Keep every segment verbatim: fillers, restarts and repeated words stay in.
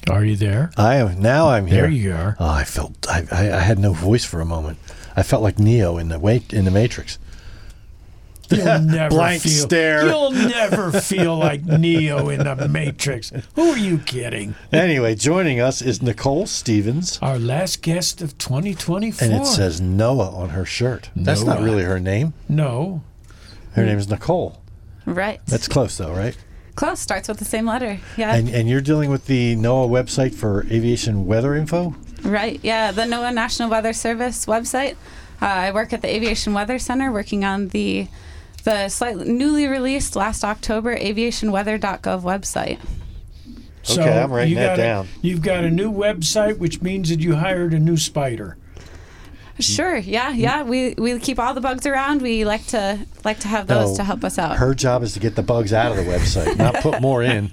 Are you there? I am. Now I'm here. There you are. Oh, I felt. I, I, I had no voice for a moment. I felt like Neo in the wait in the Matrix. You'll never Blank feel, stare. You'll never feel like Neo in the Matrix. Who are you kidding? Anyway, joining us is Nicole Stevens. Our last guest of twenty twenty-four. And it says Noah on her shirt. That's Noah. not really her name. No. Her name is Nicole. Right. That's close, though, right? Close. Starts with the same letter. Yeah. And, and you're dealing with the NOAA website for aviation weather info? Right. Yeah. The NOAA National Weather Service website. Uh, I work at the Aviation Weather Center working on the the slightly newly released last October aviation weather dot gov website. So okay, I'm writing you that got a- down. You've got a new website, which means that you hired a new spider. Sure. Yeah. Yeah. We we keep all the bugs around. We like to like to have those No, to help us out. Her job is to get the bugs out of the website, not put more in.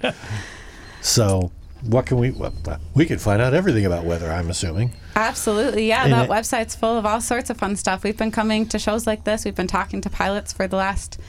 So what can we, well, we can find out everything about weather, I'm assuming. Absolutely. Yeah. And That it- website's full of all sorts of fun stuff. We've been coming to shows like this. We've been talking to pilots for the last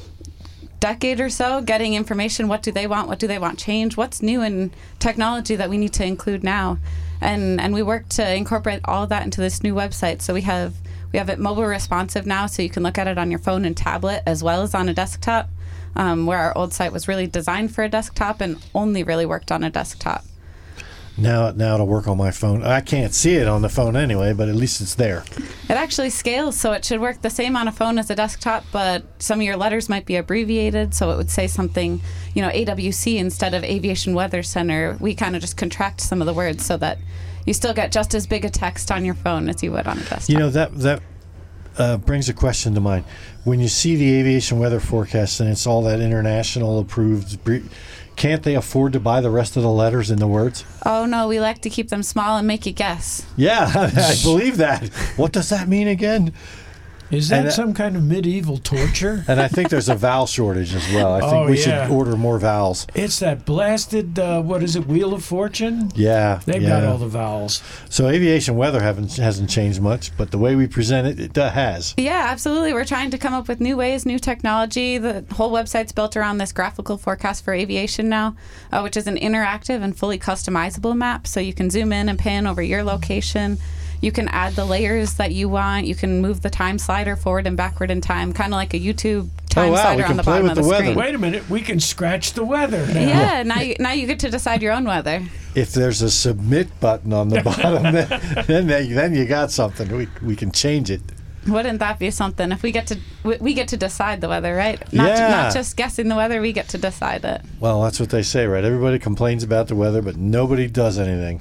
decade or so, getting information. What do they want? What do they want change? What's new in technology that we need to include now? And and we work to incorporate all of that into this new website. So we have we have it mobile responsive now, so you can look at it on your phone and tablet as well as on a desktop, um, where our old site was really designed for a desktop and only really worked on a desktop. Now, now it'll work on my phone. I can't see it on the phone anyway, but at least it's there. It actually scales, so it should work the same on a phone as a desktop, but some of your letters might be abbreviated, so it would say something, you know, A W C instead of Aviation Weather Center. We kind of just contract some of the words so that you still get just as big a text on your phone as you would on a desktop. You know, that that uh, brings a question to mind. When you see the aviation weather forecast and it's all that international approved, bre- can't they afford to buy the rest of the letters in the words? Oh, no, we like to keep them small and make you guess. Yeah, I believe that. What does that mean again? Is that And, uh, some kind of medieval torture? And I think there's a vowel shortage as well. I think Oh, we yeah. should order more vowels. It's that blasted, uh, what is it, Wheel of Fortune? Yeah, They've yeah. got all the vowels. So aviation weather haven't hasn't changed much, but the way we present it, it uh, has. Yeah, absolutely. We're trying to come up with new ways, new technology. The whole website's built around this graphical forecast for aviation now, uh, which is an interactive and fully customizable map. So you can zoom in and pan over your location. You can add the layers that you want. You can move the time slider forward and backward in time, kind of like a YouTube time Oh, wow, slider we on can the play bottom with of the, the weather. screen. Wait a minute, we can scratch the weather now. Yeah, now you, now you get to decide your own weather. If there's a submit button on the bottom, then then, they, then you got something. We we can change it. Wouldn't that be something? If we get to we, we get to decide the weather, right? Not Yeah. not just guessing the weather, we get to decide it. Well, that's what they say, right? Everybody complains about the weather, but nobody does anything.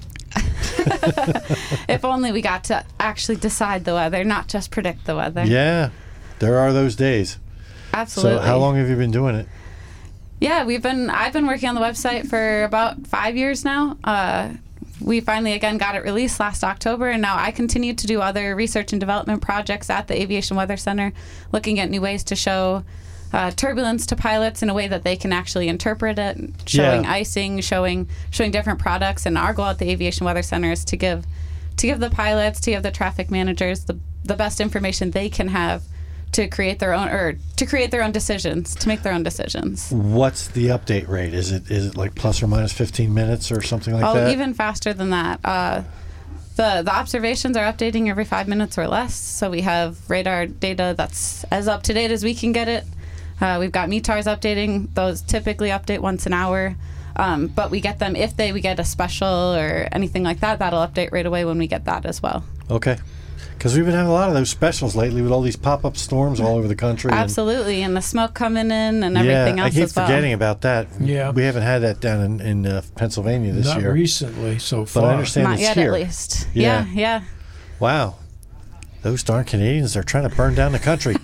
If only we got to actually decide the weather, not just predict the weather. Yeah, there are those days. Absolutely. So how long have you been doing it? Yeah, we've been. I've been working on the website for about five years now. Uh, we finally again got it released last October, and now I continue to do other research and development projects at the Aviation Weather Center, looking at new ways to show uh, turbulence to pilots in a way that they can actually interpret it, showing Yeah. icing, showing showing different products. And our goal at the Aviation Weather Center is to give to give the pilots, to give the traffic managers the the best information they can have to create their own or to create their own decisions, to make their own decisions. What's the update rate? Is it is it like plus or minus fifteen minutes or something like Oh, that? even faster than that. Uh, the the observations are updating every five minutes or less. So we have radar data that's as up to date as we can get it. Uh, we've got METARs updating. Those typically update once an hour. Um, but we get them if they we get a special or anything like that. That'll update right away when we get that as well. Okay. Because we've been having a lot of those specials lately with all these pop-up storms all over the country. and- Absolutely, and the smoke coming in and everything yeah, else I keep as well. forgetting about that. Yeah. We haven't had that down in, in uh, Pennsylvania this Not year. recently so But far. I understand Not it's yet, here. at least. Yeah. Yeah, yeah. Wow. Those darn Canadians are trying to burn down the country.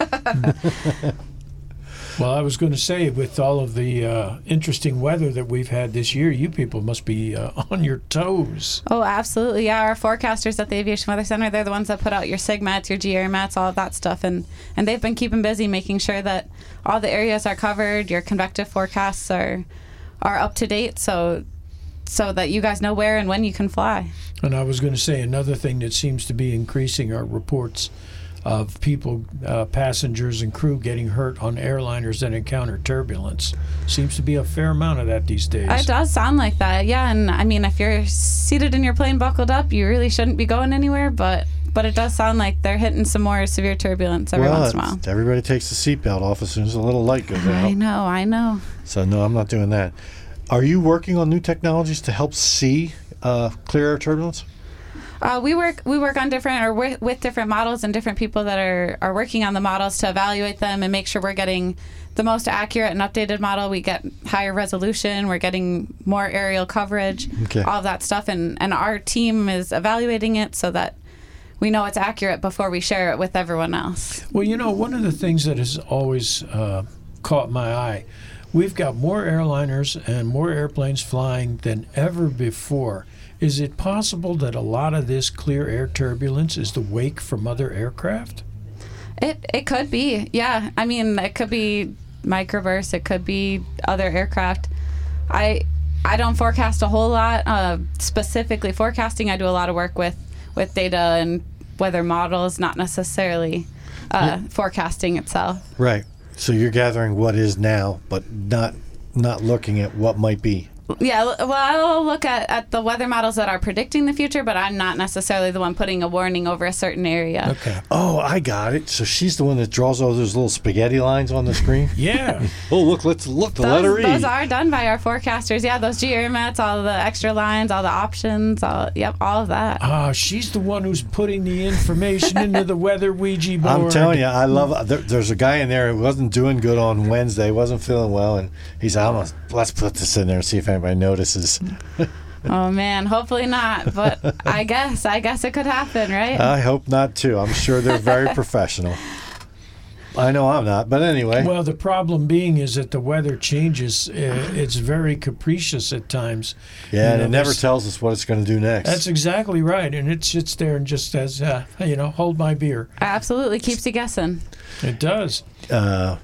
Well, I was going to say, with all of the uh, interesting weather that we've had this year, you people must be uh, on your toes. Oh, absolutely. Yeah, our forecasters at the Aviation Weather Center, they're the ones that put out your SIGMATs, your G A R mats, all of that stuff. And, and they've been keeping busy making sure that all the areas are covered, your convective forecasts are are up to date so so that you guys know where and when you can fly. And I was going to say, another thing that seems to be increasing are reports of people, uh, passengers and crew getting hurt on airliners that encounter turbulence. Seems to be a fair amount of that these days. It does sound like that, yeah. And I mean, if you're seated in your plane buckled up, you really shouldn't be going anywhere, but but it does sound like they're hitting some more severe turbulence every well, once in a while. Everybody takes the seatbelt off as soon as a little light goes out. I know, I know. So no, I'm not doing that. Are you working on new technologies to help see uh, clear air turbulence? Uh, we work we work on different or with, with different models and different people that are, are working on the models to evaluate them and make sure we're getting the most accurate and updated model. We get higher resolution. We're getting more aerial coverage, Okay. all of that stuff. And, and our team is evaluating it so that we know it's accurate before we share it with everyone else. Well, you know, one of the things that has always uh, caught my eye, we've got more airliners and more airplanes flying than ever before. Is it possible that a lot of this clear air turbulence is the wake from other aircraft? It it could be, yeah. I mean, it could be microbursts. It could be other aircraft. I I don't forecast a whole lot. Uh, specifically forecasting, I do a lot of work with, with data and weather models, not necessarily uh, Yeah. forecasting itself. Right. So you're gathering what is now, but not not looking at what might be. Yeah, well, I'll look at, at the weather models that are predicting the future, but I'm not necessarily the one putting a warning over a certain area. Okay. Oh, I got it. So she's the one that draws all those little spaghetti lines on the screen? Yeah. Oh, look, let's look, the Those, letter E. those are done by our forecasters. Yeah, those geomats, all the extra lines, all the options, all yep, all of that. Ah, she's the one who's putting the information into the weather Ouija board. I'm telling you, I love. There, there's a guy in there who wasn't doing good on Wednesday, wasn't feeling well, and he said, I'm gonna, let's put this in there and see if anybody notices. Oh man, hopefully not. But I guess, I guess it could happen, right? I hope not, too. I'm sure they're very professional. I know I'm not, but anyway. Well, the problem being is that the weather changes. Uh, it's very capricious at times. yeah, You and know, it never there's- tells us what it's going to do next. That's exactly right. And it sits there and just says, uh, you know, hold my beer. Absolutely keeps you guessing. It does. uh,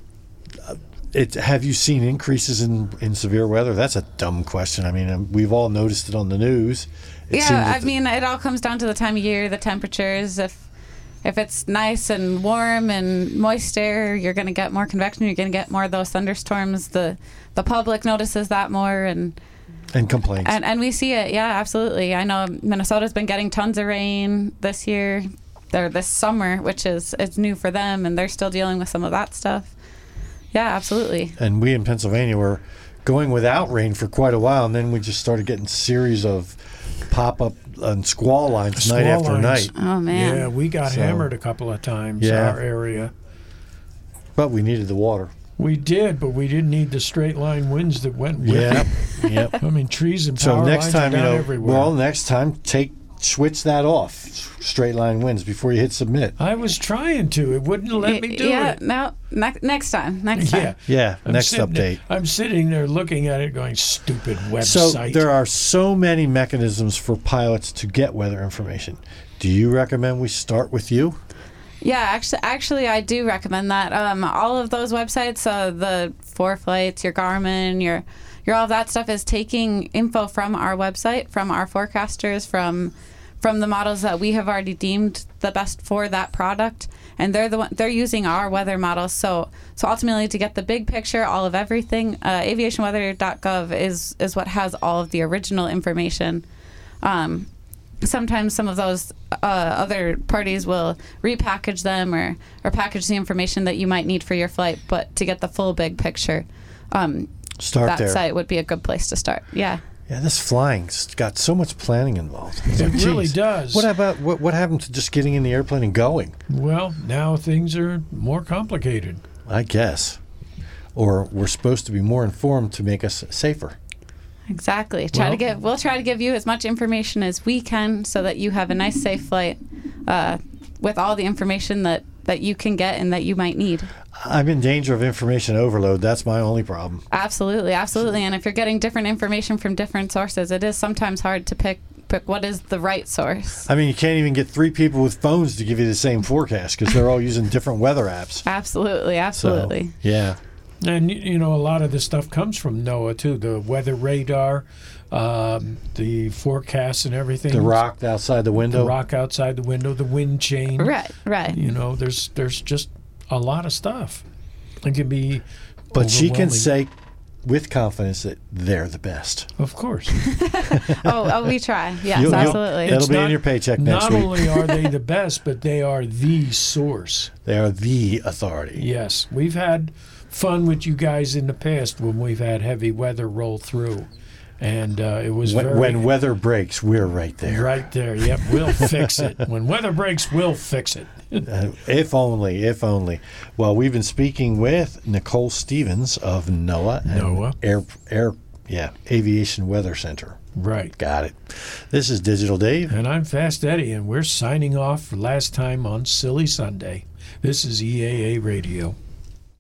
it, have you seen increases in, in severe weather? That's a dumb question. I mean, um, we've all noticed it on the news. It seems Yeah, that I the- mean, it all comes down to the time of year, the temperatures. If if it's nice and warm and moist air, you're going to get more convection. You're going to get more of those thunderstorms. The the public notices that more, and and complaints. and, and we see it. Yeah, absolutely. I know Minnesota's been getting tons of rain this year, or this summer, which is it's new for them, and they're still dealing with some of that stuff. Yeah, absolutely. And we in Pennsylvania were going without rain for quite a while, and then we just started getting series of pop-up and squall lines night Squall after lines. night. Oh man. Yeah, we got So- hammered a couple of times, Yeah. our area. But we needed the water. We did, but we didn't need the straight line winds that went with Yep, it. yep. I mean, trees and So power next lines time, are you down know, everywhere. well, next time, take switch that off, straight line winds, before you hit submit. I was trying to. It wouldn't let me do yeah, it. no, ne- next time. Next time. Yeah. Yeah, I'm next sitting there- update. I'm sitting there looking at it going, stupid So website. there are so many mechanisms for pilots to get weather information. Do you recommend we start with you? Yeah, actually, actually, I do recommend that. Um, all of those websites, uh, the ForeFlights, your Garmin, your, your all of that stuff is taking info from our website, from our forecasters, from, from the models that we have already deemed the best for that product, and they're the one, they're using our weather models. So, so ultimately, to get the big picture, all of everything, uh, aviation weather dot gov is is what has all of the original information. Um, sometimes some of those uh, other parties will repackage them or, or package the information that you might need for your flight, but to get the full big picture, um, Start that there. site would be a good place to start. Yeah. Yeah, this flying's got so much planning involved. It's It like, really geez, does. What about what? What happened to just getting in the airplane and going? Well, now things are more complicated. I guess, or we're supposed to be more informed to make us safer. Exactly. Try Well- to give. We'll try to give you as much information as we can, so that you have a nice, safe flight, uh, with all the information that, that you can get and that you might need. I'm in danger of information overload. That's my only problem. Absolutely, absolutely. And if you're getting different information from different sources, it is sometimes hard to pick pick what is the right source. I mean, you can't even get three people with phones to give you the same forecast because they're all using different weather apps. Absolutely, So, absolutely. yeah. And, y- you know, a lot of the stuff comes from NOAA, too. The weather radar, um, the forecasts and everything. The rock outside the window. The rock outside the window, the wind chain. Right, right. You know, there's there's just a lot of stuff. It can be But she can overwhelming. say with confidence that they're the best. Of course. oh, oh, we try. Yes, You'll- you'll- absolutely. That'll It's be in not- your paycheck next Not week. only are they the best, but they are the source. They are the authority. Yes. We've had fun with you guys in the past when we've had heavy weather roll through. And uh, it was When, very... when weather breaks, we're right there. Right there. Yep. We'll fix it. When weather breaks, we'll fix it. Uh, if only, if only. Well, we've been speaking with Nicole Stevens of NOAA. and NOAA. Air, Air, yeah, Aviation Weather Center. Right. Got it. This is Digital Dave. And I'm Fast Eddie, and we're signing off for last time on Silly Sunday. This is E A A Radio.